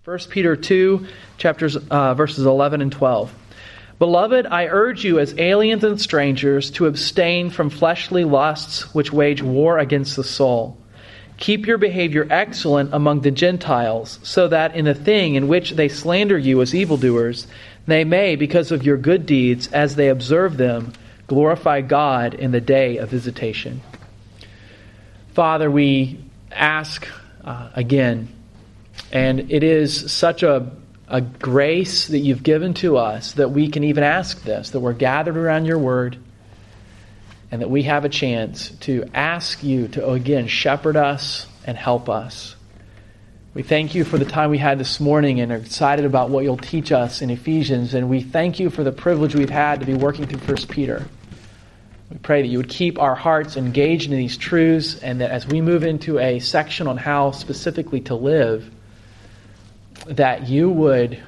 1 Peter 2, verses 11 and 12. Beloved, I urge you as aliens and strangers to abstain from fleshly lusts which wage war against the soul. Keep your behavior excellent among the Gentiles, so that in a thing in which they slander you as evildoers, they may, because of your good deeds, as they observe them, glorify God in the day of visitation. Father, we ask again, and it is such a grace that you've given to us that we can even ask this, that we're gathered around your word, and that we have a chance to ask you to, again, shepherd us and help us. We thank you for the time we had this morning and are excited about what you'll teach us in Ephesians, and we thank you for the privilege we've had to be working through 1 Peter. We pray that you would keep our hearts engaged in these truths, and that as we move into a section on how specifically to live, that you would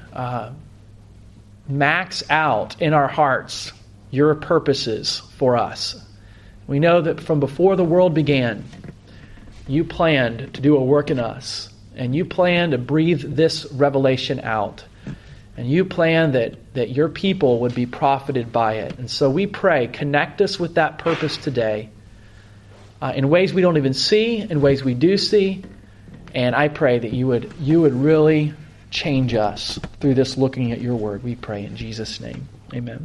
max out in our hearts your purposes for us. We know that from before the world began, you planned to do a work in us, and you planned to breathe this revelation out, and you planned that your people would be profited by it. And so we pray, connect us with that purpose today in ways we don't even see, in ways we do see, and I pray that you would really change us through this looking at your word. We pray in Jesus' name. Amen.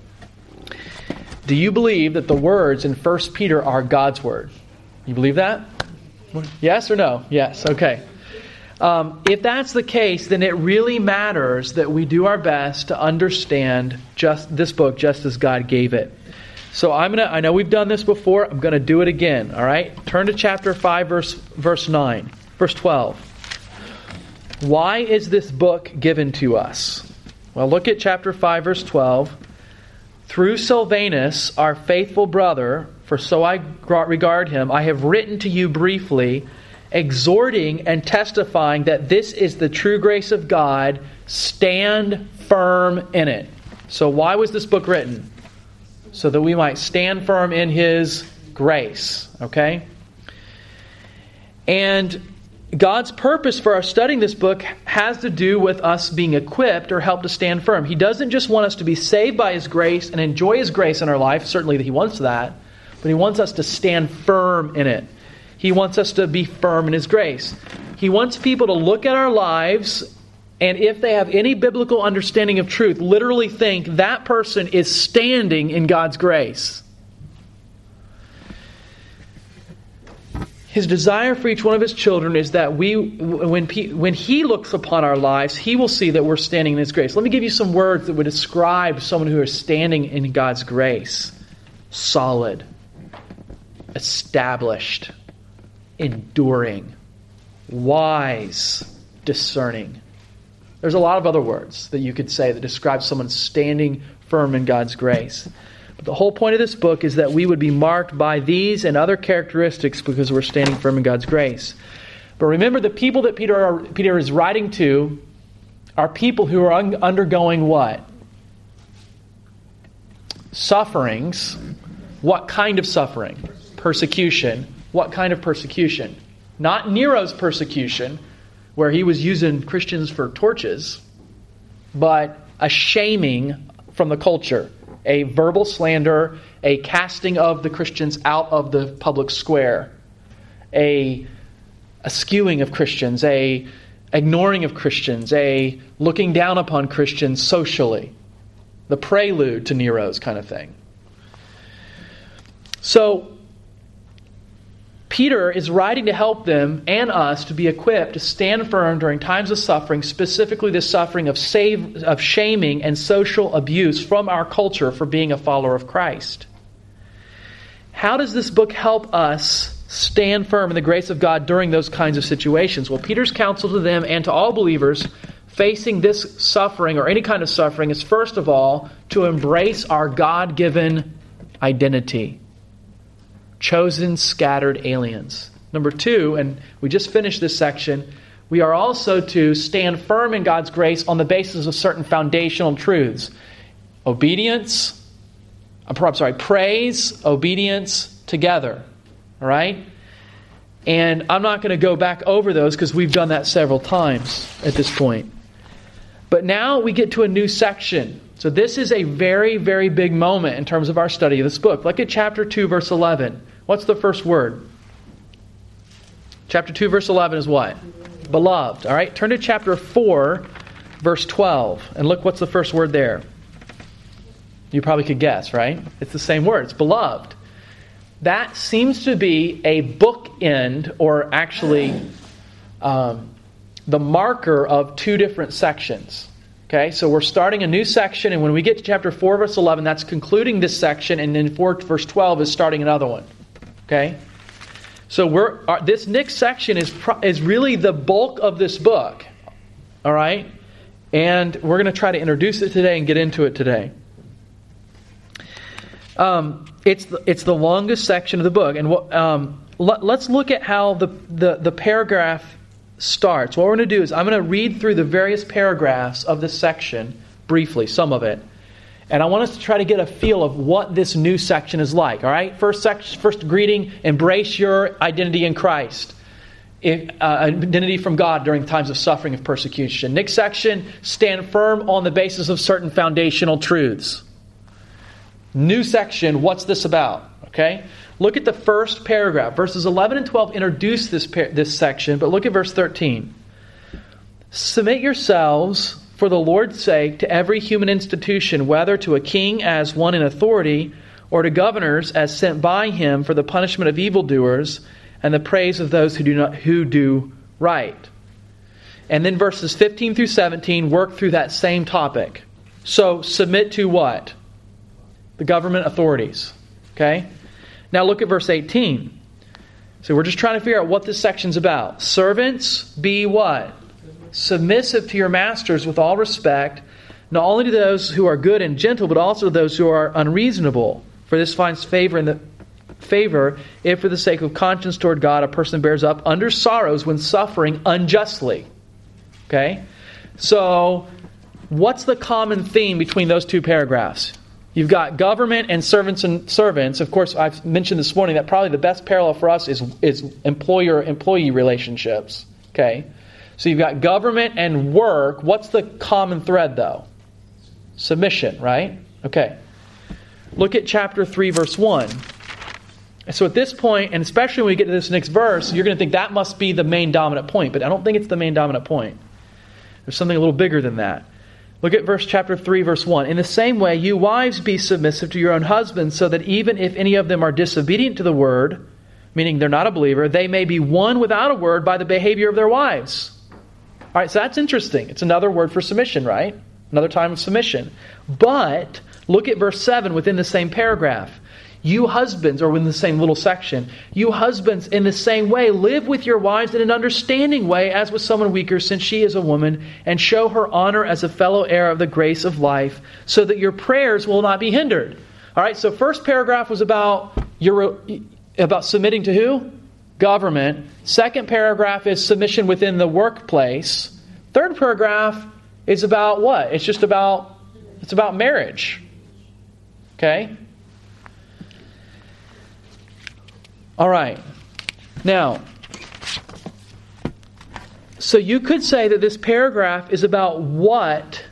Do you believe that the words in 1 Peter are God's word? You believe that? Yes or no? Yes. Okay. If that's the case, then it really matters that we do our best to understand just this book just as God gave it. So I know we've done this before. I'm going to do it again. All right? Turn to chapter 5, verse 9, verse 12. Why is this book given to us? Well, look at chapter 5, verse 12. Through Silvanus, our faithful brother, for so I regard him, I have written to you briefly, exhorting and testifying that this is the true grace of God. Stand firm in it. So why was this book written? So that we might stand firm in His grace. Okay? And God's purpose for our studying this book has to do with us being equipped or helped to stand firm. He doesn't just want us to be saved by His grace and enjoy His grace in our life. Certainly that He wants that. But He wants us to stand firm in it. He wants us to be firm in His grace. He wants people to look at our lives, and if they have any biblical understanding of truth, literally think that person is standing in God's grace. His desire for each one of His children is that when He looks upon our lives, He will see that we're standing in His grace. Let me give you some words that would describe someone who is standing in God's grace. Solid, established, enduring, wise, discerning. There's a lot of other words that you could say that describe someone standing firm in God's grace. But the whole point of this book is that we would be marked by these and other characteristics because we're standing firm in God's grace. But remember, the people that Peter is writing to are people who are undergoing what? Sufferings. What kind of suffering? Persecution. What kind of persecution? Not Nero's persecution, where he was using Christians for torches, but a shaming from the culture, a verbal slander, a casting of the Christians out of the public square, a skewing of Christians, a ignoring of Christians, a looking down upon Christians socially, the prelude to Nero's kind of thing. So Peter is writing to help them and us to be equipped to stand firm during times of suffering, specifically the suffering of shaming and social abuse from our culture for being a follower of Christ. How does this book help us stand firm in the grace of God during those kinds of situations? Well, Peter's counsel to them and to all believers facing this suffering or any kind of suffering is, first of all, to embrace our God-given identity. Chosen, scattered aliens. Number 2, and we just finished this section, we are also to stand firm in God's grace on the basis of certain foundational truths. Praise, obedience, together. All right? And I'm not going to go back over those because we've done that several times at this point. But now we get to a new section. So this is a very, very big moment in terms of our study of this book. Look at chapter 2, verse 11. What's the first word? Chapter 2, verse 11 is what? Beloved. All right, turn to chapter 4, verse 12. And look what's the first word there. You probably could guess, right? It's the same word. It's beloved. That seems to be a bookend, or actually the marker of two different sections. Okay, so we're starting a new section, and when we get to chapter 4, verse 11, that's concluding this section, and then 4, verse 12 is starting another one. Okay, so this next section is really the bulk of this book. All right, and we're going to try to introduce it today and get into it today. It's the longest section of the book, and let's look at how the paragraph starts. What we're going to do is I'm going to read through the various paragraphs of this section briefly, some of it, and I want us to try to get a feel of what this new section is like. All right, first greeting: embrace your identity in Christ, identity from God during times of suffering and persecution. Next section: stand firm on the basis of certain foundational truths. New section, what's this about? Okay, look at the first paragraph. Verses 11 and 12 introduce this section, but look at verse 13. Submit yourselves for the Lord's sake to every human institution, whether to a king as one in authority, or to governors as sent by him for the punishment of evildoers and the praise of those who do right. And then verses 15 through 17 work through that same topic. So submit to what? The government authorities. Okay? Now look at verse 18. So we're just trying to figure out what this section's about. Servants, be what? Submissive to your masters with all respect, not only to those who are good and gentle, but also to those who are unreasonable. For this finds favor if for the sake of conscience toward God a person bears up under sorrows when suffering unjustly. Okay? So what's the common theme between those two paragraphs? You've got government and servants and servants. Of course, I've mentioned this morning that probably the best parallel for us is employer-employee relationships. Okay? So you've got government and work. What's the common thread, though? Submission, right? Okay. Look at chapter 3, verse 1. So at this point, and especially when we get to this next verse, you're going to think that must be the main dominant point. But I don't think it's the main dominant point. There's something a little bigger than that. Look at chapter 3, verse 1. In the same way, you wives be submissive to your own husbands, so that even if any of them are disobedient to the word, meaning they're not a believer, they may be won without a word by the behavior of their wives. All right, so that's interesting. It's another word for submission, right? Another time of submission. But look at verse 7 within the same paragraph. You husbands, or within the same little section, you husbands in the same way live with your wives in an understanding way as with someone weaker, since she is a woman, and show her honor as a fellow heir of the grace of life, so that your prayers will not be hindered. All right, so first paragraph was about submitting to who? Government. Second paragraph is submission within the workplace. Third paragraph is about what? It's about marriage. Okay? All right. Now, so you could say that this paragraph is about what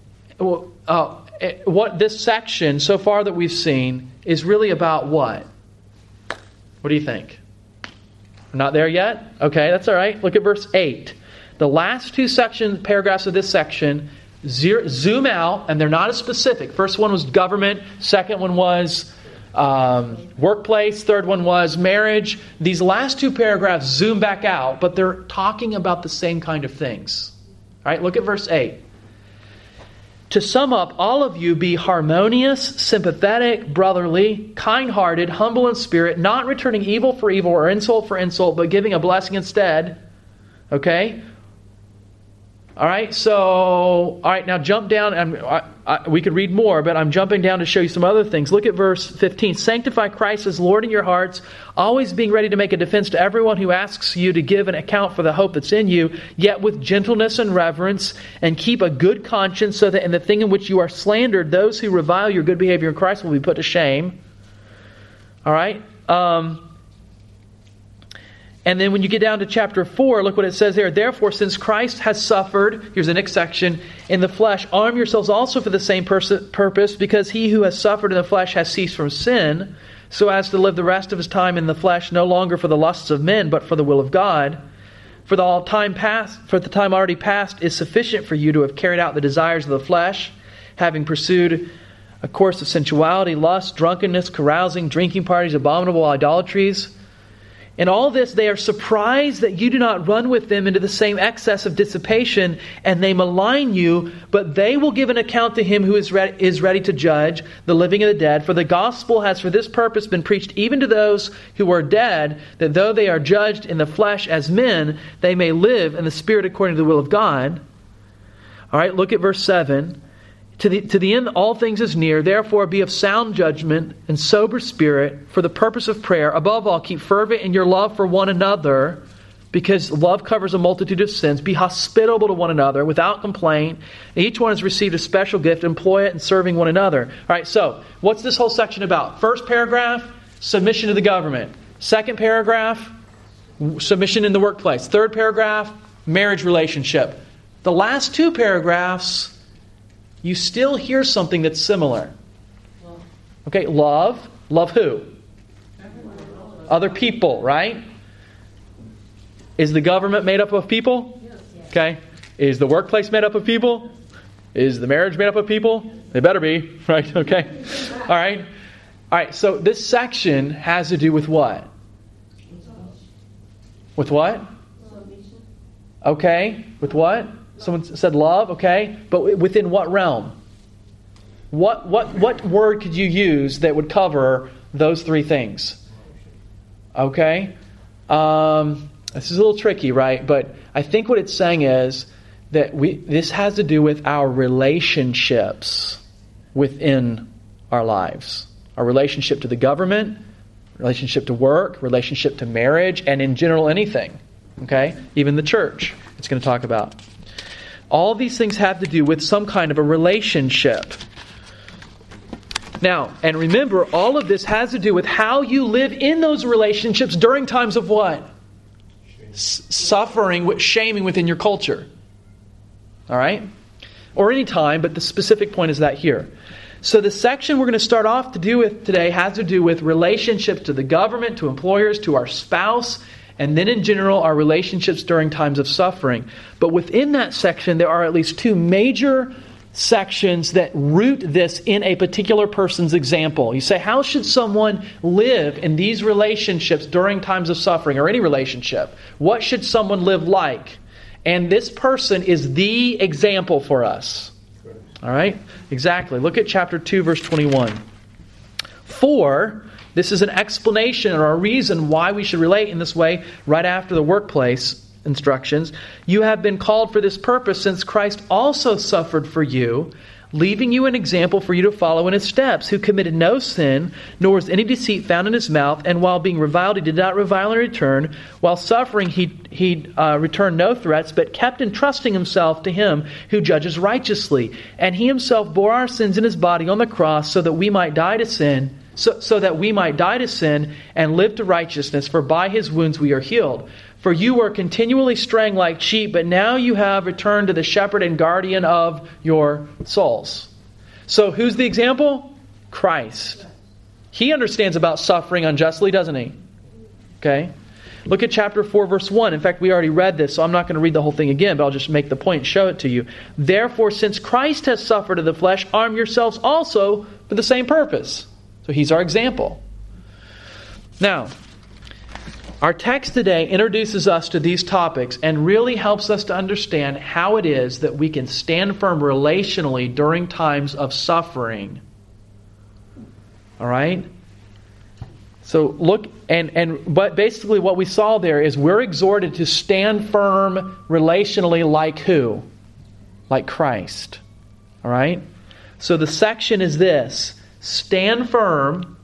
this section so far that we've seen is really about what? What do you think? We're not there yet? Okay, that's all right. Look at verse 8. The last two paragraphs of this section zoom out, and they're not as specific. First one was government. Second one was workplace. Third one was marriage. These last two paragraphs zoom back out, but they're talking about the same kind of things. All right, look at verse 8. To sum up, all of you be harmonious, sympathetic, brotherly, kind-hearted, humble in spirit, not returning evil for evil or insult for insult, but giving a blessing instead. Okay? All right, now jump down. We could read more, but I'm jumping down to show you some other things. Look at verse 15. Sanctify Christ as Lord in your hearts, always being ready to make a defense to everyone who asks you to give an account for the hope that's in you, yet with gentleness and reverence, and keep a good conscience, so that in the thing in which you are slandered, those who revile your good behavior in Christ will be put to shame. All right? And then when you get down to chapter 4, look what it says there. Therefore, since Christ has suffered, here's the next section, in the flesh, arm yourselves also for the same purpose, because he who has suffered in the flesh has ceased from sin, so as to live the rest of his time in the flesh, no longer for the lusts of men, but for the will of God. For the time already past is sufficient for you to have carried out the desires of the flesh, having pursued a course of sensuality, lust, drunkenness, carousing, drinking parties, abominable idolatries. In all this, they are surprised that you do not run with them into the same excess of dissipation, and they malign you, but they will give an account to him who is ready to judge the living and the dead. For the gospel has for this purpose been preached even to those who are dead, that though they are judged in the flesh as men, they may live in the spirit according to the will of God. All right, look at verse 7. To the end, all things is near. Therefore, be of sound judgment and sober spirit for the purpose of prayer. Above all, keep fervent in your love for one another, because love covers a multitude of sins. Be hospitable to one another without complaint. Each one has received a special gift. Employ it in serving one another. All right, so what's this whole section about? First paragraph, submission to the government. Second paragraph, submission in the workplace. Third paragraph, marriage relationship. The last two paragraphs, you still hear something that's similar. Okay, love. Love who? Other people, right? Is the government made up of people? Okay. Is the workplace made up of people? Is the marriage made up of people? They better be, right? Okay. All right. All right, so this section has to do with what? With what? Okay. With what? Someone said love, okay. But within what realm? What word could you use that would cover those three things? Okay. This is a little tricky, right? But I think what it's saying is that this has to do with our relationships within our lives. Our relationship to the government, relationship to work, relationship to marriage, and in general anything. Okay? Even the church, it's going to talk about. All these things have to do with some kind of a relationship. Now, and remember, all of this has to do with how you live in those relationships during times of what? Suffering, shaming within your culture. All right? Or any time, but the specific point is that here. So the section we're going to start off to do with today has to do with relationships to the government, to employers, to our spouse, and then in general, our relationships during times of suffering. But within that section, there are at least two major sections that root this in a particular person's example. You say, how should someone live in these relationships during times of suffering, or any relationship? What should someone live like? And this person is the example for us. All right? Exactly. Look at chapter 2, verse 21. For... this is an explanation or a reason why we should relate in this way right after the workplace instructions. You have been called for this purpose, since Christ also suffered for you, leaving you an example for you to follow in his steps, who committed no sin, nor was any deceit found in his mouth, and while being reviled, he did not revile in return. While suffering, he returned no threats, but kept entrusting himself to him who judges righteously. And he himself bore our sins in his body on the cross, so that we might die to sin, so that we might die to sin and live to righteousness, for by his wounds we are healed. For you were continually straying like sheep, but now you have returned to the shepherd and guardian of your souls. So who's the example? Christ. He understands about suffering unjustly, doesn't he? Okay. Look at chapter 4, verse 1. In fact, we already read this, so I'm not going to read the whole thing again, but I'll just make the point and show it to you. Therefore, since Christ has suffered in the flesh, arm yourselves also for the same purpose. So he's our example. Now, our text today introduces us to these topics and really helps us to understand how it is that we can stand firm relationally during times of suffering. All right? So look, but basically what we saw there is we're exhorted to stand firm relationally like who? Like Christ. All right? So the section is this: stand firm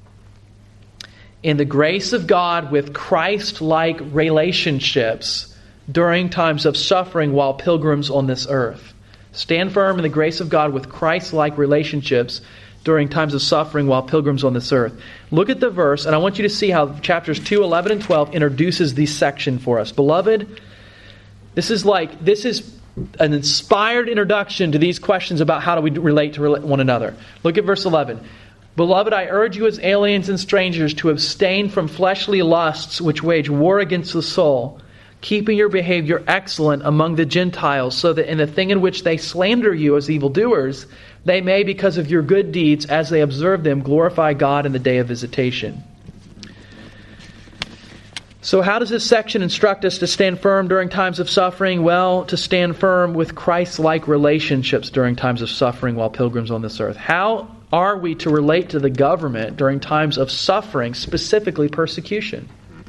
in the grace of God with Christ-like relationships during times of suffering while pilgrims on this earth. Stand firm in the grace of God with Christ-like relationships during times of suffering while pilgrims on this earth. Look at the verse, and I want you to see how chapters 2, 11, and 12 introduces this section for us. Beloved, this is an inspired introduction to these questions about how do we relate to one another. Look at verse 11. Beloved, I urge you as aliens and strangers to abstain from fleshly lusts which wage war against the soul, keeping your behavior excellent among the Gentiles, so that in the thing in which they slander you as evildoers, they may, because of your good deeds, as they observe them, glorify God in the day of visitation. So how does this section instruct us to stand firm during times of suffering? Well, to stand firm with Christ-like relationships during times of suffering while pilgrims on this earth. How are we to relate to the government during times of suffering, specifically persecution?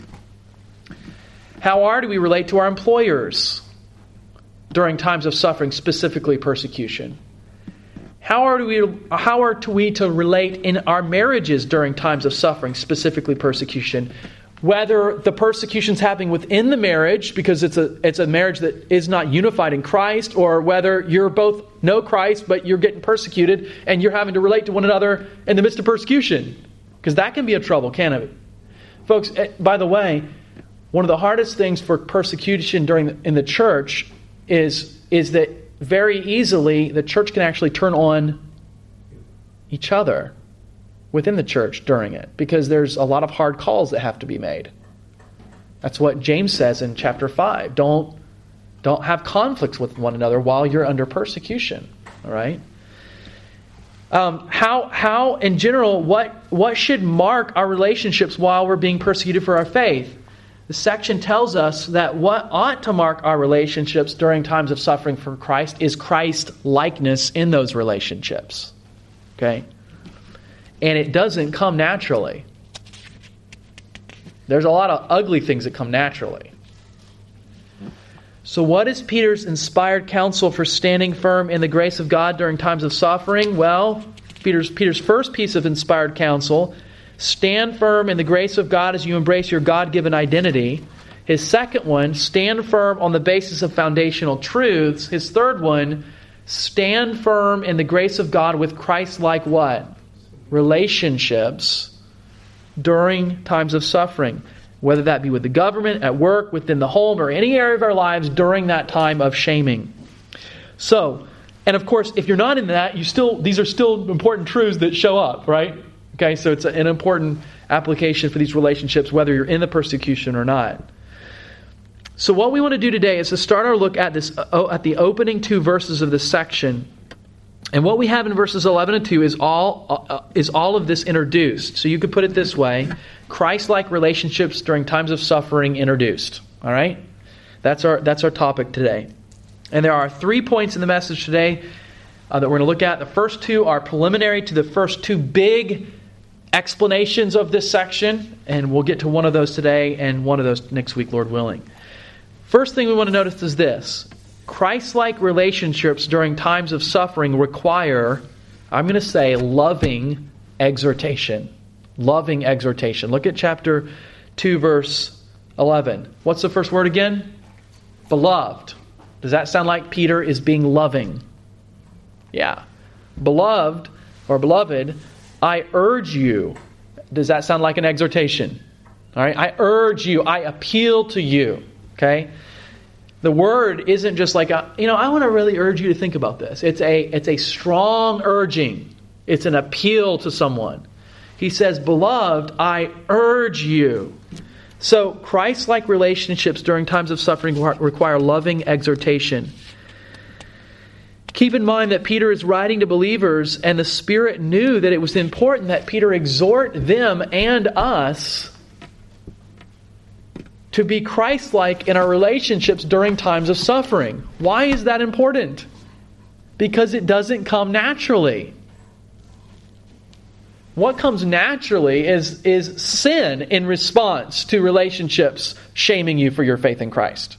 How are we relate to our employers during times of suffering, specifically persecution? How are we to relate in our marriages during times of suffering, specifically persecution? Whether the persecution's happening within the marriage because it's a marriage that is not unified in Christ, or whether you're both know Christ but you're getting persecuted and you're having to relate to one another in the midst of persecution. Because that can be a trouble, can't it? Folks, by the way, one of the hardest things for persecution in the church is that very easily the church can actually turn on each other within the church during it, because there's a lot of hard calls that have to be made. That's what James says in chapter 5. Don't have conflicts with one another while you're under persecution. All right? How in general, what should mark our relationships while we're being persecuted for our faith? The section tells us that what ought to mark our relationships during times of suffering for Christ is Christ-likeness in those relationships. Okay? And it doesn't come naturally. There's a lot of ugly things that come naturally. So what is Peter's inspired counsel for standing firm in the grace of God during times of suffering? Well, Peter's first piece of inspired counsel, stand firm in the grace of God as you embrace your God-given identity. His second one, stand firm on the basis of foundational truths. His third one, stand firm in the grace of God with Christ-like what? Relationships during times of suffering, whether that be with the government, at work, within the home, or any area of our lives during that time of shaming. So, and of course, if you're not in that, these are still important truths that show up, right? Okay, so it's an important application for these relationships, whether you're in the persecution or not. So what we want to do today is to start our look at the opening two verses of this section. And what we have in verses 11 and 2 is all of this introduced. So you could put it this way: Christ-like relationships during times of suffering introduced. All right? That's our topic today. And there are 3 points in the message today that we're going to look at. The first two are preliminary to the first two big explanations of this section. And we'll get to one of those today and one of those next week, Lord willing. First thing we want to notice is this: Christ-like relationships during times of suffering require, I'm going to say, loving exhortation. Loving exhortation. Look at chapter 2, verse 11. What's the first word again? Beloved. Does that sound like Peter is being loving? Yeah. Beloved, or beloved, I urge you. Does that sound like an exhortation? All right. I urge you. I appeal to you. Okay. The word isn't just like I want to really urge you to think about this. It's a strong urging. It's an appeal to someone. He says, beloved, I urge you. So Christ-like relationships during times of suffering require loving exhortation. Keep in mind that Peter is writing to believers, and the Spirit knew that it was important that Peter exhort them and us to be Christ-like in our relationships during times of suffering. Why is that important? Because it doesn't come naturally. What comes naturally is sin in response to relationships shaming you for your faith in Christ.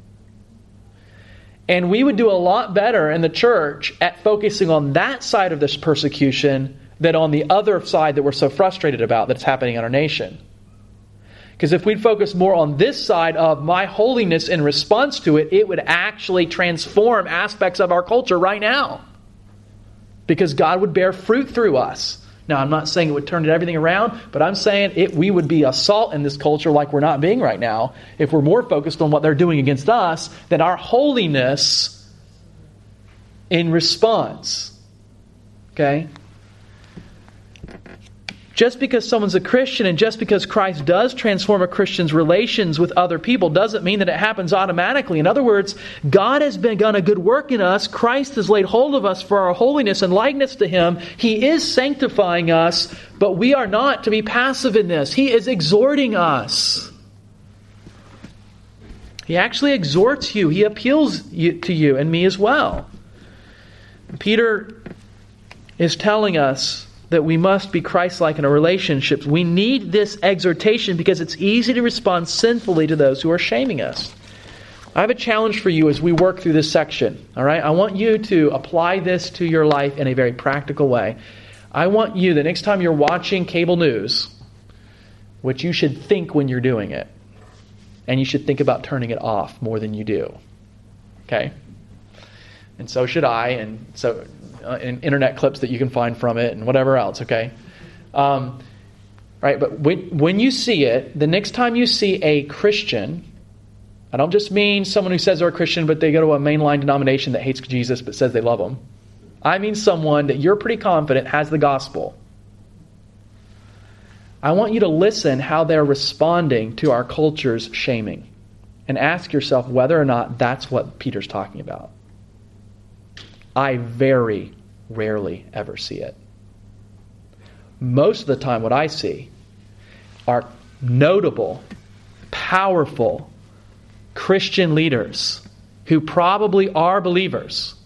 And we would do a lot better in the church at focusing on that side of this persecution than on the other side that we're so frustrated about that's happening in our nation. Because if we'd focus more on this side of my holiness in response to it, it would actually transform aspects of our culture right now. because God would bear fruit through us. Now, I'm not saying it would turn everything around, but I'm saying we would be a salt in this culture like we're not being right now if we're more focused on what they're doing against us than our holiness in response. Okay? Just because someone's a Christian and just because Christ does transform a Christian's relations with other people doesn't mean that it happens automatically. In other words, God has begun a good work in us. Christ has laid hold of us for our holiness and likeness to Him. He is sanctifying us, but we are not to be passive in this. He is exhorting us. He actually exhorts you. He appeals to you and me as well. Peter is telling us that we must be Christ-like in our relationships. We need this exhortation because it's easy to respond sinfully to those who are shaming us. I have a challenge for you as we work through this section. All right, I want you to apply this to your life in a very practical way. I want you, the next time you're watching cable news, which you should think when you're doing it, and you should think about turning it off more than you do. Okay? And so should I, and so in internet clips that you can find from it and whatever else, okay? Right, but when you see it, the next time you see a Christian, I don't just mean someone who says they're a Christian but they go to a mainline denomination that hates Jesus but says they love Him. I mean someone that you're pretty confident has the gospel. I want you to listen how they're responding to our culture's shaming and ask yourself whether or not that's what Peter's talking about. I very rarely ever see it. Most of the time what I see are notable, powerful Christian leaders who probably are believers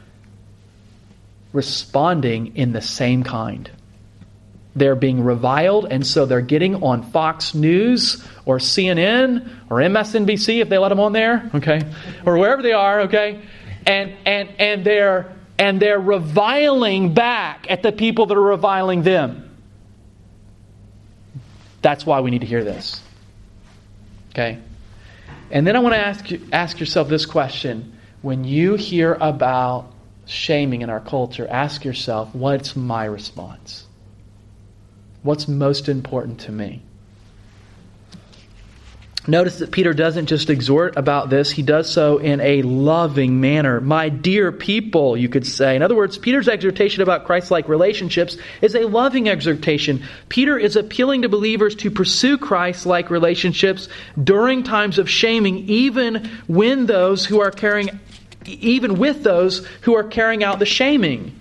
responding in the same kind. They're being reviled, and so they're getting on Fox News or CNN or MSNBC if they let them on there, okay, or wherever they are, okay. And they're reviling back at the people that are reviling them. That's why we need to hear this. Okay? And then I want to ask yourself this question. When you hear about shaming in our culture, ask yourself, what's my response? What's most important to me? Notice that Peter doesn't just exhort about this. He does so in a loving manner. My dear people, you could say. In other words, Peter's exhortation about Christ-like relationships is a loving exhortation. Peter is appealing to believers to pursue Christ-like relationships during times of shaming, even with those who are carrying out the shaming.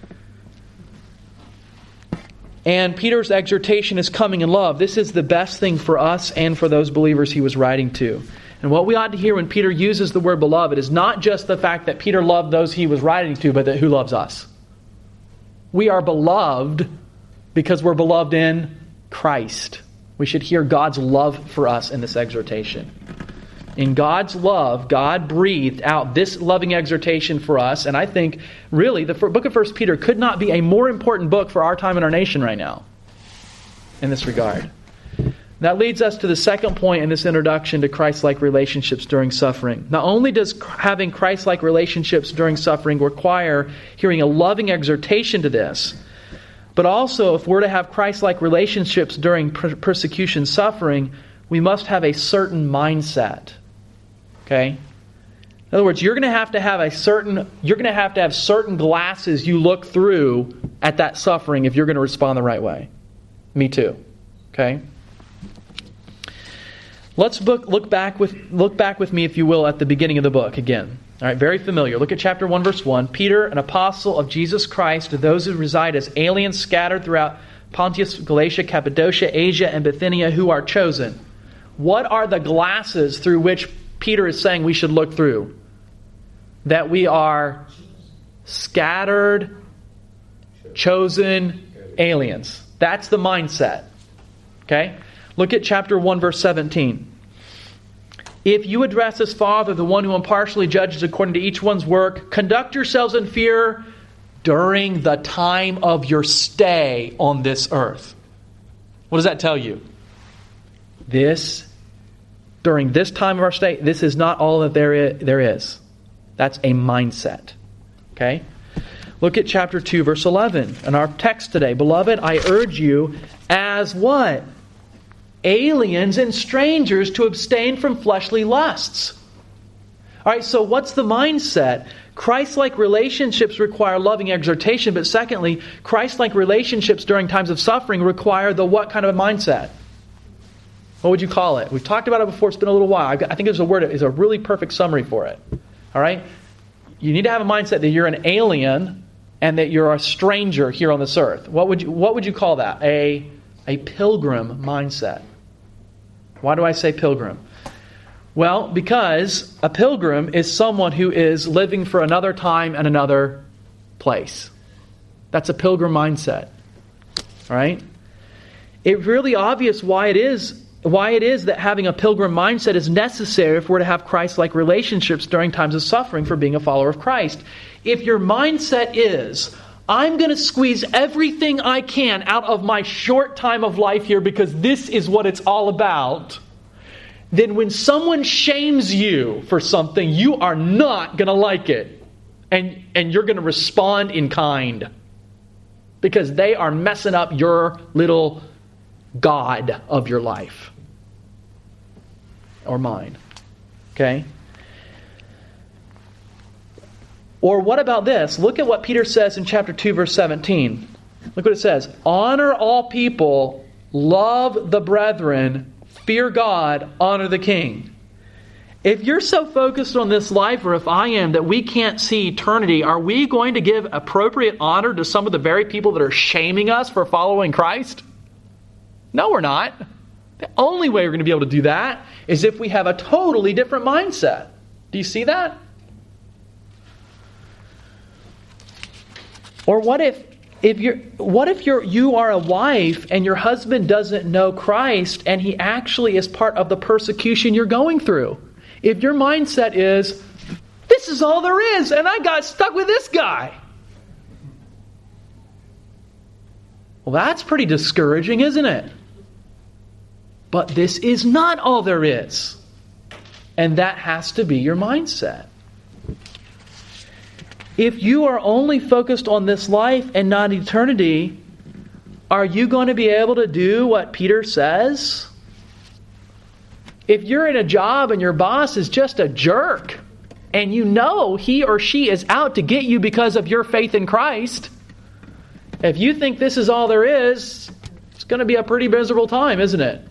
And Peter's exhortation is coming in love. This is the best thing for us and for those believers he was writing to. And what we ought to hear when Peter uses the word beloved is not just the fact that Peter loved those he was writing to, but that who loves us. We are beloved because we're beloved in Christ. We should hear God's love for us in this exhortation. In God's love, God breathed out this loving exhortation for us. And I think, really, the book of 1 Peter could not be a more important book for our time and our nation right now in this regard. That leads us to the second point in this introduction to Christ-like relationships during suffering. Not only does having Christ-like relationships during suffering require hearing a loving exhortation to this, but also if we're to have Christ-like relationships during persecution suffering, we must have a certain mindset. Okay? In other words, you're going to have to have certain glasses you look through at that suffering if you're going to respond the right way. Me too. Okay? Let's look back with me, if you will, at the beginning of the book again. All right, very familiar. Look at chapter 1, verse 1. Peter, an apostle of Jesus Christ, to those who reside as aliens scattered throughout Pontus, Galatia, Cappadocia, Asia, and Bithynia, who are chosen. What are the glasses through which Peter is saying we should look through? That we are scattered, chosen aliens. That's the mindset. Okay? Look at chapter 1, verse 17. If you address as Father, the one who impartially judges according to each one's work, conduct yourselves in fear during the time of your stay on this earth. What does that tell you? During this time of our stay, this is not all that there is. That's a mindset. Okay? Look at chapter 2, verse 11 in our text today. Beloved, I urge you as what? Aliens and strangers to abstain from fleshly lusts. All right, so what's the mindset? Christ-like relationships require loving exhortation, but secondly, Christ-like relationships during times of suffering require the what kind of a mindset? What would you call it? We've talked about it before. It's been a little while. I think there's a word. It's a really perfect summary for it. All right? You need to have a mindset that you're an alien and that you're a stranger here on this earth. What would you call that? A pilgrim mindset. Why do I say pilgrim? Well, because a pilgrim is someone who is living for another time and another place. That's a pilgrim mindset. All right? It's really obvious why it is that having a pilgrim mindset is necessary if we're to have Christ-like relationships during times of suffering for being a follower of Christ. If your mindset is, I'm going to squeeze everything I can out of my short time of life here because this is what it's all about, then when someone shames you for something, you are not going to like it. And you're going to respond in kind. Because they are messing up your little God of your life. Or mine. Okay? Or what about this? Look at what Peter says in chapter 2, verse 17. Look what it says. Honor all people, love the brethren, fear God, honor the king. If you're so focused on this life, or if I am, that we can't see eternity, are we going to give appropriate honor to some of the very people that are shaming us for following Christ? No, we're not. The only way we're going to be able to do that is if we have a totally different mindset. Do you see that? Or what if you are a wife and your husband doesn't know Christ and he actually is part of the persecution you're going through? If your mindset is, this is all there is and I got stuck with this guy. Well, that's pretty discouraging, isn't it? But this is not all there is. And that has to be your mindset. If you are only focused on this life and not eternity, are you going to be able to do what Peter says? If you're in a job and your boss is just a jerk, and you know he or she is out to get you because of your faith in Christ, if you think this is all there is, it's going to be a pretty miserable time, isn't it?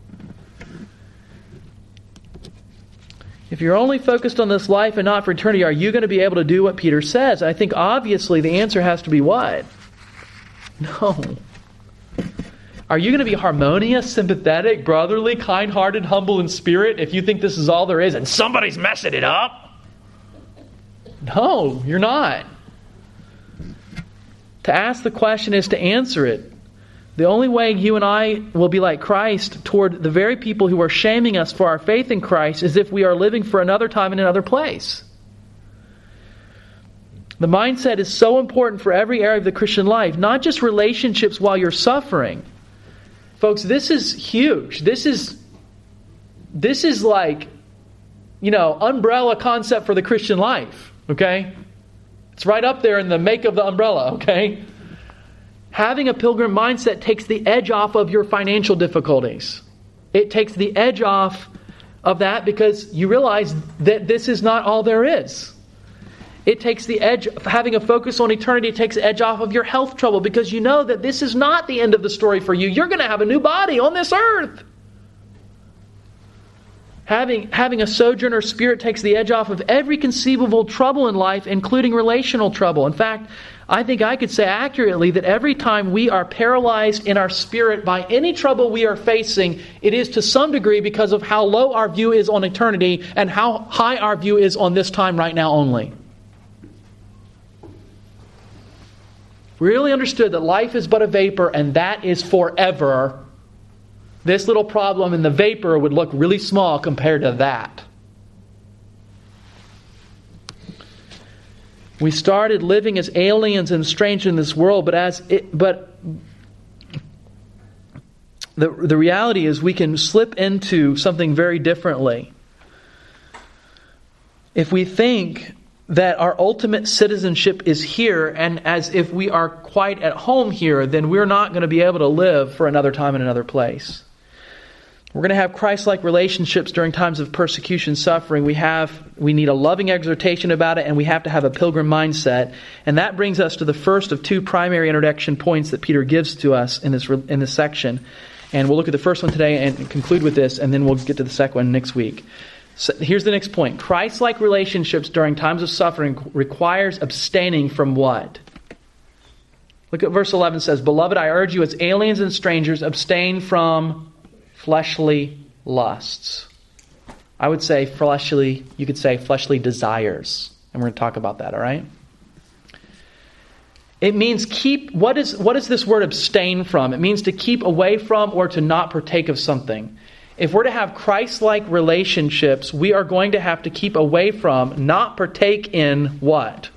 If you're only focused on this life and not for eternity, are you going to be able to do what Peter says? I think obviously the answer has to be what? No. Are you going to be harmonious, sympathetic, brotherly, kind-hearted, humble in spirit if you think this is all there is and somebody's messing it up? No, you're not. To ask the question is to answer it. The only way you and I will be like Christ toward the very people who are shaming us for our faith in Christ is if we are living for another time in another place. The mindset is so important for every area of the Christian life, not just relationships while you're suffering. Folks, this is huge. This is like, umbrella concept for the Christian life, okay? It's right up there in the make of the umbrella, okay? Having a pilgrim mindset takes the edge off of your financial difficulties. It takes the edge off of that because you realize that this is not all there is. It takes the edge, having a focus on eternity, it takes the edge off of your health trouble because you know that this is not the end of the story for you. You're going to have a new body on this earth. Having a sojourner spirit takes the edge off of every conceivable trouble in life, including relational trouble. In fact, I think I could say accurately that every time we are paralyzed in our spirit by any trouble we are facing, it is to some degree because of how low our view is on eternity and how high our view is on this time right now only. We really understood that life is but a vapor and that is forever. This little problem in the vapor would look really small compared to that. We started living as aliens and strangers in this world, but the reality is we can slip into something very differently. If we think that our ultimate citizenship is here, and as if we are quite at home here, then we're not going to be able to live for another time in another place. We're going to have Christ-like relationships during times of persecution, suffering. We need a loving exhortation about it, and we have to have a pilgrim mindset. And that brings us to the first of two primary introduction points that Peter gives to us in this section. And we'll look at the first one today and conclude with this, and then we'll get to the second one next week. So here's the next point. Christ-like relationships during times of suffering requires abstaining from what? Look at verse 11. It says, "Beloved, I urge you as aliens and strangers, abstain from fleshly lusts." I would say you could say fleshly desires. And we're going to talk about that, all right? It means what is this word abstain from? It means to keep away from or to not partake of something. If we're to have Christ-like relationships, we are going to have to keep away from, not partake in what?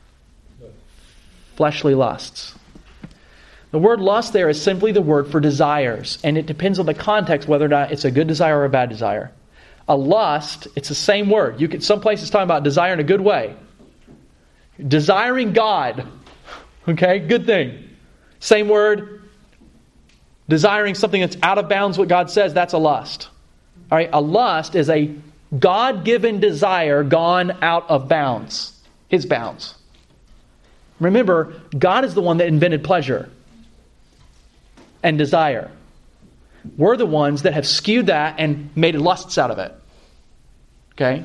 Fleshly lusts. The word lust there is simply the word for desires, and it depends on the context whether or not it's a good desire or a bad desire. A lust, it's the same word. Some places talk about desire in a good way. Desiring God, okay, good thing. Same word. Desiring something that's out of bounds what God says, that's a lust. All right, a lust is a God-given desire gone out of bounds, His bounds. Remember, God is the one that invented pleasure and desire. We're the ones that have skewed that and made lusts out of it. Okay?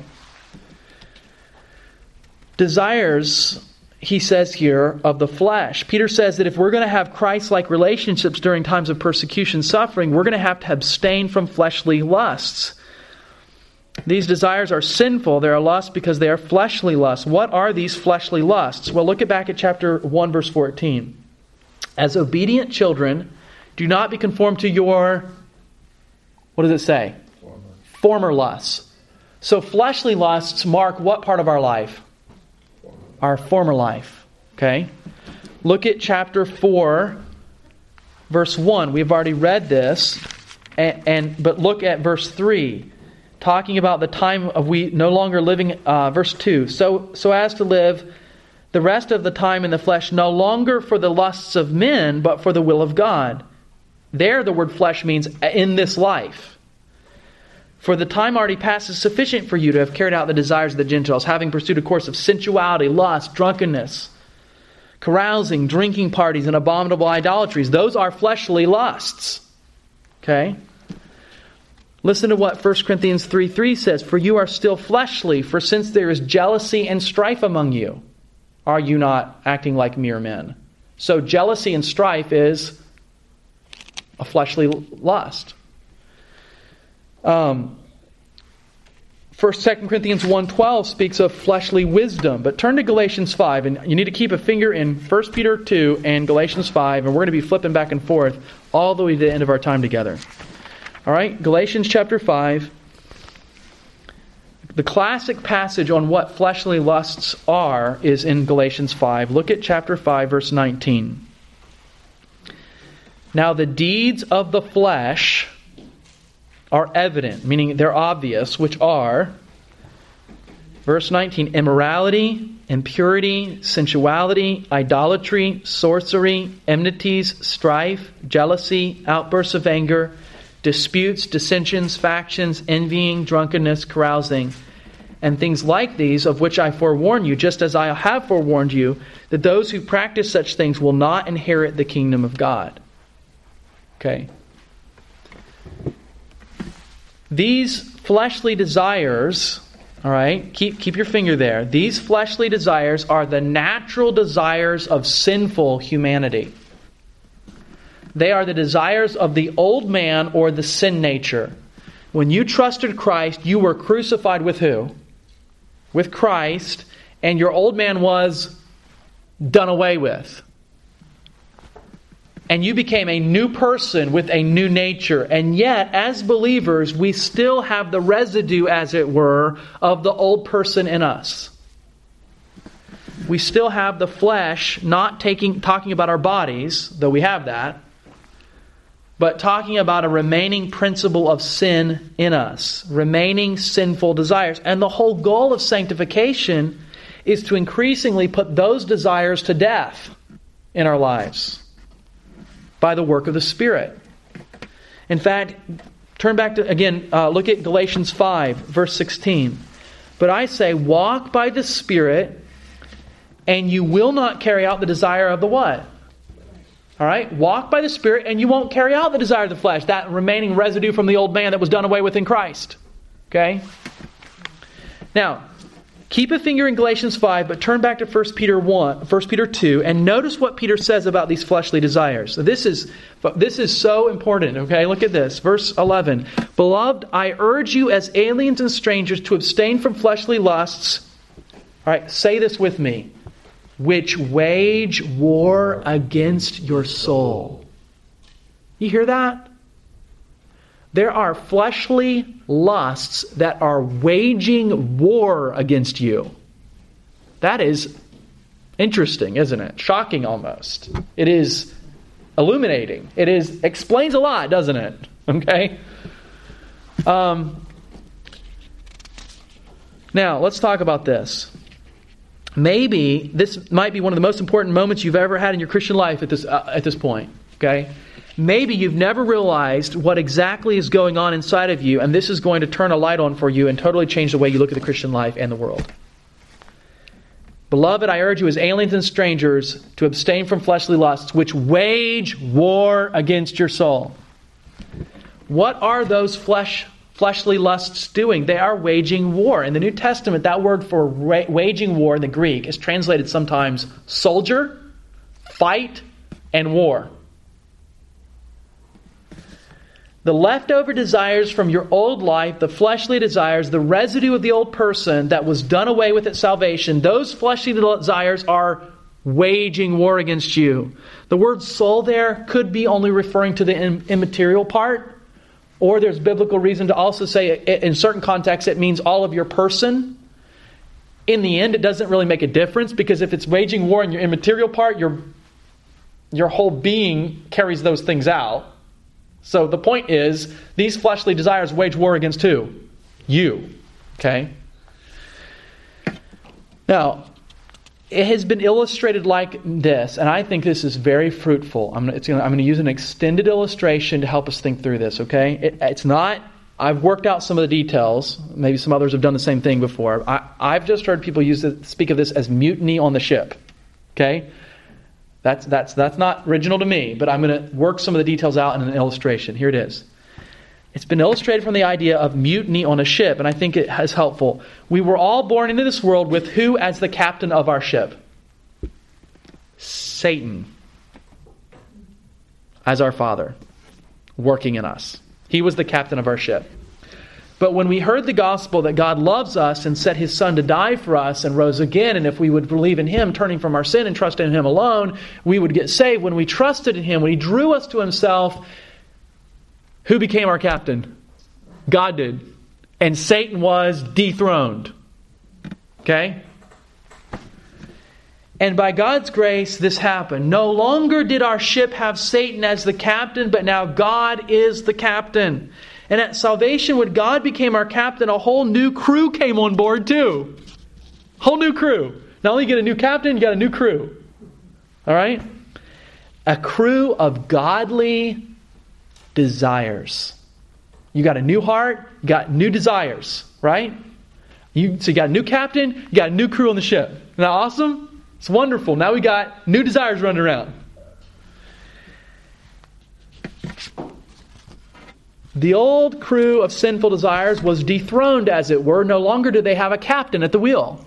Desires, he says here, of the flesh. Peter says that if we're going to have Christ-like relationships during times of persecution, suffering, we're going to have abstain from fleshly lusts. These desires are sinful. They are lusts because they are fleshly lusts. What are these fleshly lusts? Well, look back at chapter 1, verse 14. As obedient children, do not be conformed to your, what does it say? Former lusts. So fleshly lusts mark what part of our life? Our former life. Okay? Look at chapter 4, verse 1. We've already read this. But look at verse 3. Talking about the time of we no longer living, verse 2. So as to live the rest of the time in the flesh, no longer for the lusts of men, but for the will of God. There the word flesh means in this life. For the time already past is sufficient for you to have carried out the desires of the Gentiles, having pursued a course of sensuality, lust, drunkenness, carousing, drinking parties, and abominable idolatries. Those are fleshly lusts. Okay? Listen to what 1 Corinthians 3:3 says. For you are still fleshly, for since there is jealousy and strife among you, are you not acting like mere men? So jealousy and strife is a fleshly lust. 2 Corinthians 1:12 speaks of fleshly wisdom. But turn to Galatians 5, and you need to keep a finger in 1 Peter 2 and Galatians 5, and we're going to be flipping back and forth all the way to the end of our time together. All right, Galatians chapter 5. The classic passage on what fleshly lusts are is in Galatians 5. Look at chapter 5, verse 19. Now the deeds of the flesh are evident, meaning they're obvious, which are, verse 19, immorality, impurity, sensuality, idolatry, sorcery, enmities, strife, jealousy, outbursts of anger, disputes, dissensions, factions, envying, drunkenness, carousing, and things like these, of which I forewarn you, just as I have forewarned you, that those who practice such things will not inherit the kingdom of God. Okay. These fleshly desires, all right, keep your finger there. These fleshly desires are the natural desires of sinful humanity. They are the desires of the old man or the sin nature. When you trusted Christ, you were crucified with who? With Christ, and your old man was done away with. And you became a new person with a new nature. And yet, as believers, we still have the residue, as it were, of the old person in us. We still have the flesh, not talking about our bodies, though we have that, but talking about a remaining principle of sin in us, remaining sinful desires. And the whole goal of sanctification is to increasingly put those desires to death in our lives by the work of the Spirit. In fact, turn back to, again, look at Galatians 5, verse 16. But I say, walk by the Spirit, and you will not carry out the desire of the what? All right? Walk by the Spirit, and you won't carry out the desire of the flesh, that remaining residue from the old man that was done away with in Christ. Okay? Now, keep a finger in Galatians 5, but turn back to 1 Peter 2, and notice what Peter says about these fleshly desires. So this is so important, okay? Look at this. Verse 11. Beloved, I urge you as aliens and strangers to abstain from fleshly lusts. All right, say this with me. Which wage war against your soul. You hear that? There are fleshly lusts that are waging war against you. That is interesting, isn't it? Shocking almost. It is illuminating. It explains a lot, doesn't it? Okay? Now, let's talk about this. Maybe this might be one of the most important moments you've ever had in your Christian life at this point. Okay? Maybe you've never realized what exactly is going on inside of you, and this is going to turn a light on for you and totally change the way you look at the Christian life and the world. Beloved, I urge you as aliens and strangers to abstain from fleshly lusts which wage war against your soul. What are those fleshly lusts doing? They are waging war. In the New Testament, that word for waging war in the Greek is translated sometimes soldier, fight, and war. The leftover desires from your old life, the fleshly desires, the residue of the old person that was done away with at salvation, those fleshly desires are waging war against you. The word soul there could be only referring to the immaterial part, or there's biblical reason to also say in certain contexts it means all of your person. In the end, it doesn't really make a difference, because if it's waging war in your immaterial part, your whole being carries those things out. So the point is, these fleshly desires wage war against who? You. Okay? Now, it has been illustrated like this, and I think this is very fruitful. I'm going to use an extended illustration to help us think through this, okay? It's not... I've worked out some of the details. Maybe some others have done the same thing before. I've just heard people speak of this as mutiny on the ship. Okay? That's not original to me, but I'm going to work some of the details out in an illustration. Here it is. It's been illustrated from the idea of mutiny on a ship, and I think it is helpful. We were all born into this world with who as the captain of our ship? Satan. As our father, working in us. He was the captain of our ship. But when we heard the gospel that God loves us and sent His Son to die for us and rose again, and if we would believe in Him, turning from our sin and trust in Him alone, we would get saved. When we trusted in Him, when He drew us to Himself, who became our captain? God did. And Satan was dethroned. Okay? And by God's grace, this happened. No longer did our ship have Satan as the captain, but now God is the captain. And at salvation, when God became our captain, a whole new crew came on board too. Whole new crew. Not only you get a new captain, you got a new crew. All right? A crew of godly desires. You got a new heart, you got new desires, right? So you got a new captain, you got a new crew on the ship. Isn't that awesome? It's wonderful. Now we got new desires running around. The old crew of sinful desires was dethroned, as it were. No longer did they have a captain at the wheel.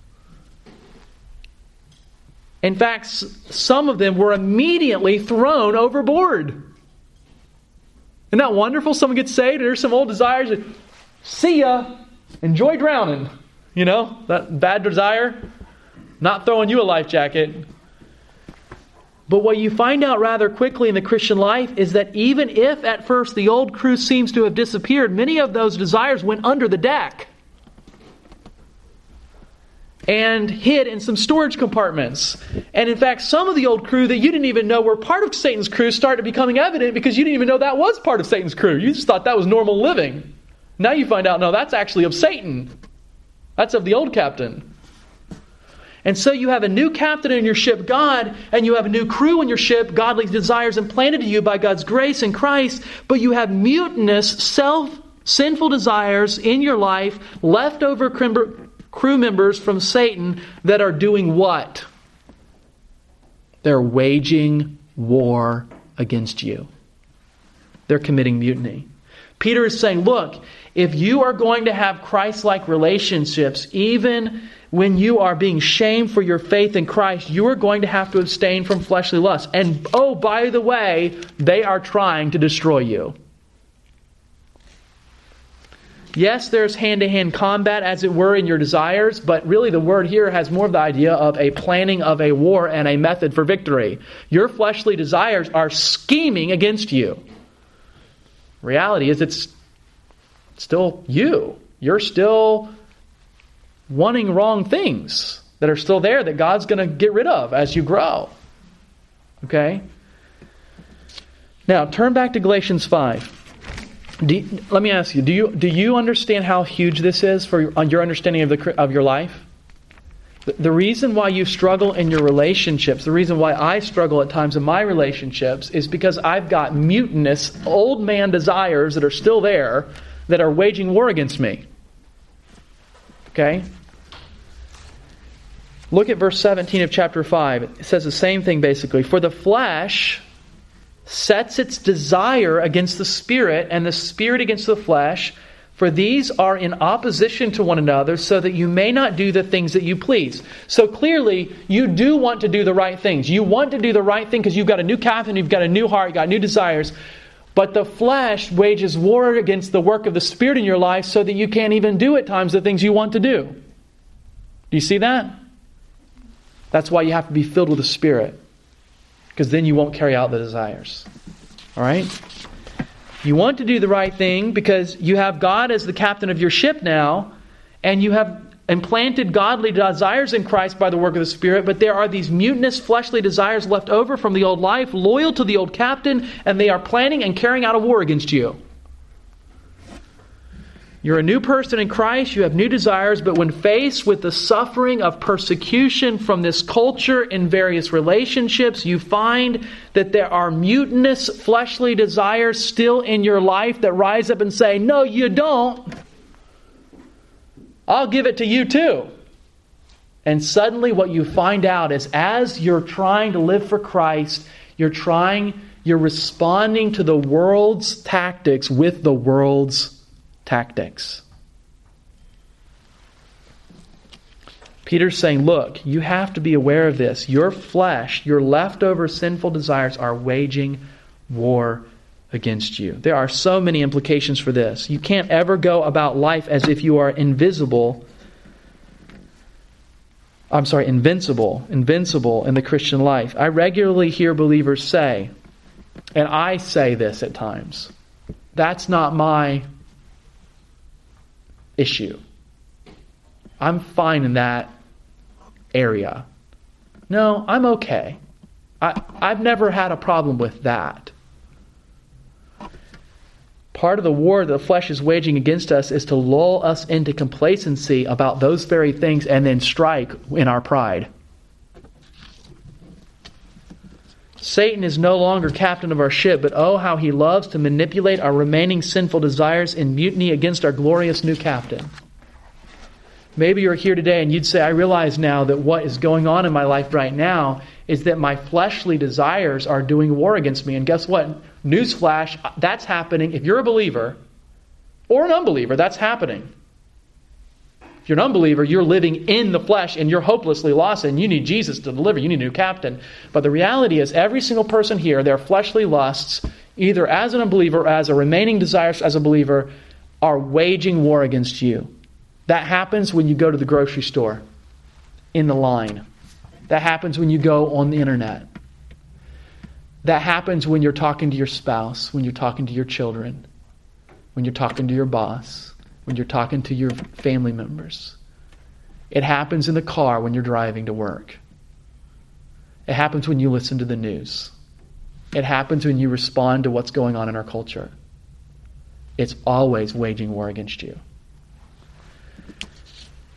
In fact, some of them were immediately thrown overboard. Isn't that wonderful? Someone gets saved, and there's some old desires. See ya. Enjoy drowning. You know, that bad desire. Not throwing you a life jacket. But what you find out rather quickly in the Christian life is that even if at first the old crew seems to have disappeared, many of those desires went under the deck and hid in some storage compartments. And in fact, some of the old crew that you didn't even know were part of Satan's crew started becoming evident because you didn't even know that was part of Satan's crew. You just thought that was normal living. Now you find out, no, that's actually of Satan. That's of the old captain. And so you have a new captain in your ship, God, and you have a new crew in your ship, godly desires implanted to you by God's grace in Christ, but you have mutinous, sinful desires in your life, leftover crew members from Satan that are doing what? They're waging war against you. They're committing mutiny. Peter is saying, look, if you are going to have Christ-like relationships, even when you are being shamed for your faith in Christ, you are going to have to abstain from fleshly lusts. And oh, by the way, they are trying to destroy you. Yes, there's hand-to-hand combat, as it were, in your desires, but really the word here has more of the idea of a planning of a war and a method for victory. Your fleshly desires are scheming against you. Reality is it's still you. You're still wanting wrong things that are still there that God's going to get rid of as you grow. Okay? Now, turn back to Galatians 5. Let me ask you, do you understand how huge this is for your understanding of your life? The reason why you struggle in your relationships, the reason why I struggle at times in my relationships is because I've got mutinous old man desires that are still there that are waging war against me. Okay? Look at verse 17 of chapter 5. It says the same thing basically. For the flesh sets its desire against the Spirit, and the Spirit against the flesh. For these are in opposition to one another, so that you may not do the things that you please. So clearly, you do want to do the right things. You want to do the right thing because you've got a new captain, you've got a new heart, you've got new desires. But the flesh wages war against the work of the Spirit in your life so that you can't even do at times the things you want to do. Do you see that? That's why you have to be filled with the Spirit. Because then you won't carry out the desires. All right? You want to do the right thing because you have God as the captain of your ship now, and you have implanted godly desires in Christ by the work of the Spirit, but there are these mutinous fleshly desires left over from the old life, loyal to the old captain, and they are planning and carrying out a war against you. You're a new person in Christ, you have new desires, but when faced with the suffering of persecution from this culture in various relationships, you find that there are mutinous fleshly desires still in your life that rise up and say, no, you don't. I'll give it to you too. And suddenly what you find out is as you're trying to live for Christ, you're responding to the world's tactics with the world's tactics. Peter's saying, look, you have to be aware of this. Your flesh, your leftover sinful desires are waging war against you. There are so many implications for this. You can't ever go about life as if you are invincible in the Christian life. I regularly hear believers say, and I say this at times, that's not my issue. I'm fine in that area. No, I'm okay. I've never had a problem with that. Part of the war that the flesh is waging against us is to lull us into complacency about those very things and then strike in our pride. Satan is no longer captain of our ship, but oh, how he loves to manipulate our remaining sinful desires in mutiny against our glorious new captain. Maybe you're here today and you'd say, I realize now that what is going on in my life right now is that my fleshly desires are doing war against me. And guess what? Newsflash, that's happening. If you're a believer or an unbeliever, that's happening. If you're an unbeliever, you're living in the flesh and you're hopelessly lost and you need Jesus to deliver. You need a new captain. But the reality is every single person here, their fleshly lusts, either as an unbeliever or as a remaining desires as a believer, are waging war against you. That happens when you go to the grocery store, in the line. That happens when you go on the internet. That happens when you're talking to your spouse, when you're talking to your children, when you're talking to your boss, when you're talking to your family members. It happens in the car when you're driving to work. It happens when you listen to the news. It happens when you respond to what's going on in our culture. It's always waging war against you.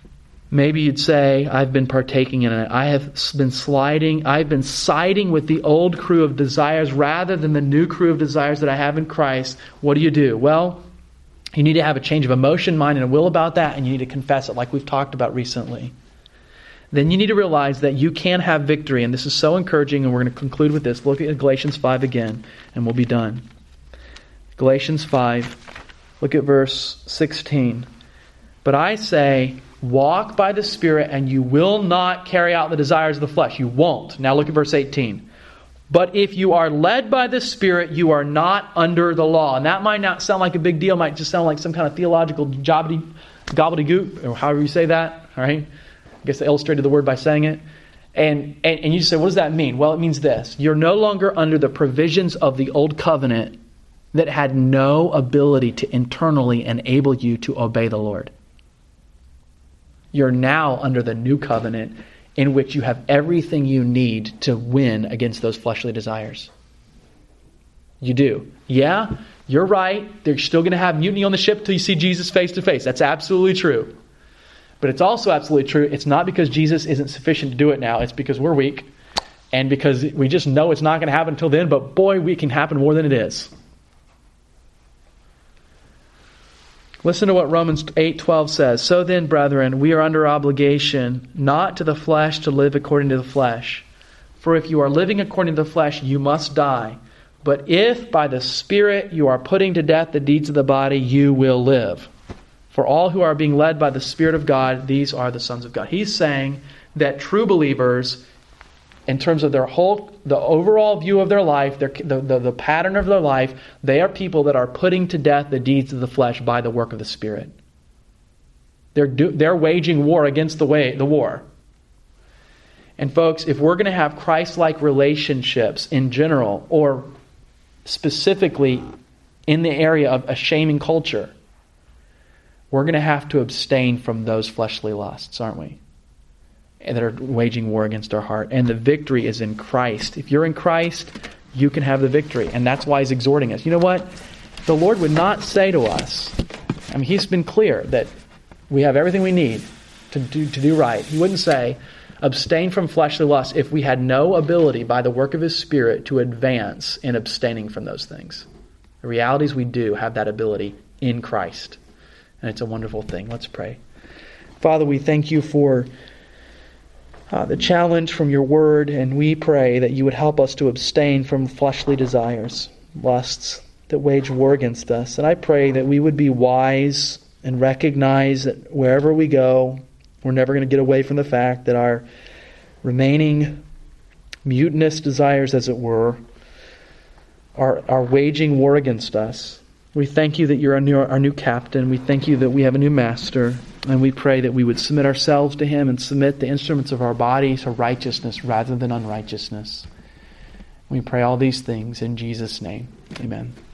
Maybe you'd say, I've been partaking in it. I've been siding with the old crew of desires rather than the new crew of desires that I have in Christ. What do? Well, you need to have a change of emotion, mind, and will about that, and you need to confess it like we've talked about recently. Then you need to realize that you can have victory, and this is so encouraging, and we're going to conclude with this. Look at Galatians 5 again, and we'll be done. Galatians 5, look at verse 16. But I say, walk by the Spirit, and you will not carry out the desires of the flesh. You won't. Now look at verse 18. But if you are led by the Spirit, you are not under the law. And that might not sound like a big deal. It might just sound like some kind of theological gobbledygook, or however you say that. All right? I guess I illustrated the word by saying it. And you say, what does that mean? Well, it means this. You're no longer under the provisions of the old covenant that had no ability to internally enable you to obey the Lord. You're now under the new covenant in which you have everything you need to win against those fleshly desires. You do. Yeah, you're right. They're still going to have mutiny on the ship till you see Jesus face to face. That's absolutely true. But it's also absolutely true. It's not because Jesus isn't sufficient to do it now. It's because we're weak. And because we just know it's not going to happen until then. But boy, we can happen more than it is. Listen to what Romans 8:12 says. So then, brethren, we are under obligation, not to the flesh to live according to the flesh. For if you are living according to the flesh, you must die. But if by the Spirit you are putting to death the deeds of the body, you will live. For all who are being led by the Spirit of God, these are the sons of God. He's saying that true believers, in terms of the overall view of their life, the pattern of their life, they are people that are putting to death the deeds of the flesh by the work of the Spirit. They're waging war against the war. And folks, if we're going to have Christ-like relationships in general, or specifically in the area of a shaming culture, we're going to have to abstain from those fleshly lusts, aren't we? That are waging war against our heart. And the victory is in Christ. If you're in Christ, you can have the victory. And that's why he's exhorting us. You know what? The Lord would not say to us, I mean, he's been clear that we have everything we need to do right. He wouldn't say, abstain from fleshly lusts if we had no ability by the work of his Spirit to advance in abstaining from those things. The reality is we do have that ability in Christ. And it's a wonderful thing. Let's pray. Father, we thank you for the challenge from your word, and we pray that you would help us to abstain from fleshly desires, lusts that wage war against us. And I pray that we would be wise and recognize that wherever we go, we're never going to get away from the fact that our remaining mutinous desires, as it were, are waging war against us. We thank you that you're our new captain. We thank you that we have a new master. And we pray that we would submit ourselves to him and submit the instruments of our body to righteousness rather than unrighteousness. We pray all these things in Jesus' name. Amen.